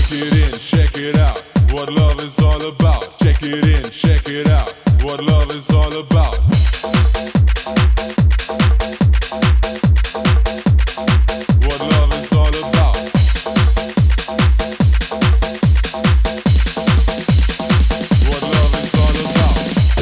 it in, check it out. What love is all about. Check it in, check it out. What love is all about. What love is all about. What love is all about.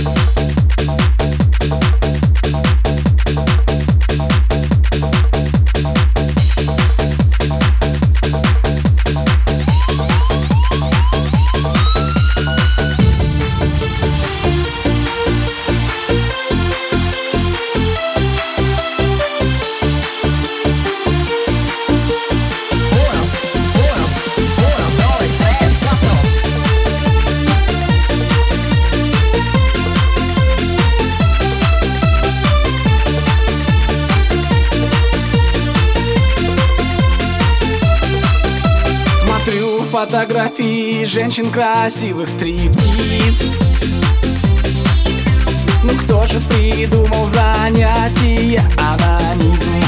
Фотографии женщин красивых, стриптиз. Ну кто же придумал занятие анонизм?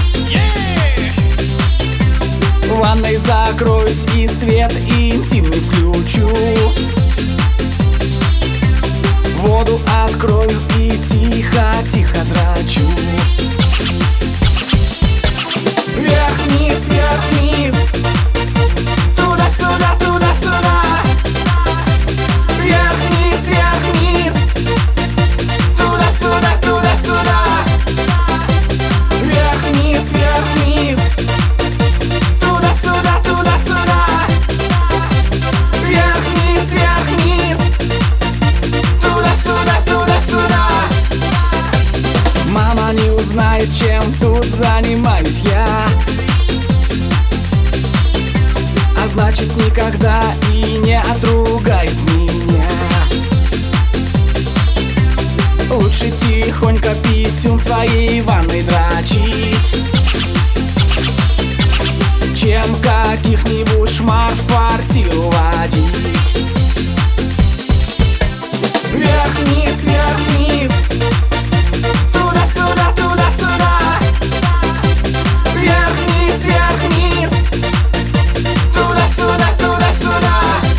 В ванной закроюсь и свет интимный включу. Воду открою и тихо-тихо драчу. Вверх-вниз, вверх-вниз, туда-сюда, туда-сюда. Вверх-вниз, вверх-вниз, туда-сюда, туда-сюда. Вверх-вниз, вверх-вниз, туда-сюда, туда-сюда. Вверх-вниз, вверх-вниз, туда-сюда, туда-сюда. Мама не узнает, чем тут занимаюсь я. А значит, никогда и не отругает меня. Лучше тихонько писюн своей ванной дрочить, чем каких-нибудь шмар в квартиру водить. Вверх-вниз, вверх-вниз, туда-сюда, туда-сюда. Вверх-вниз, вверх-вниз, туда-сюда, туда-сюда.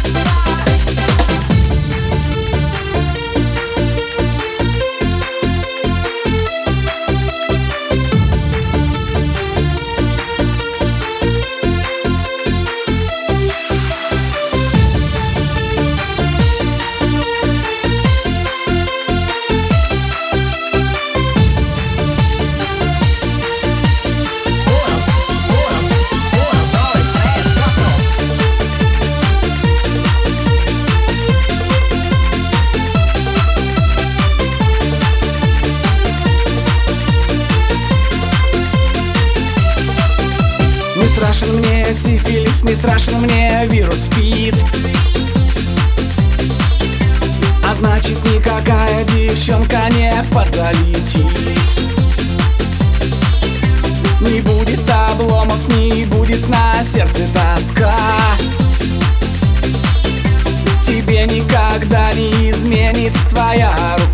Не страшен мне сифилис, не страшен мне вирус СПИД. А значит, никакая девчонка не подзалетит. Не будет обломов, не будет на сердце тоска. Тебе никогда не изменит твоя рука.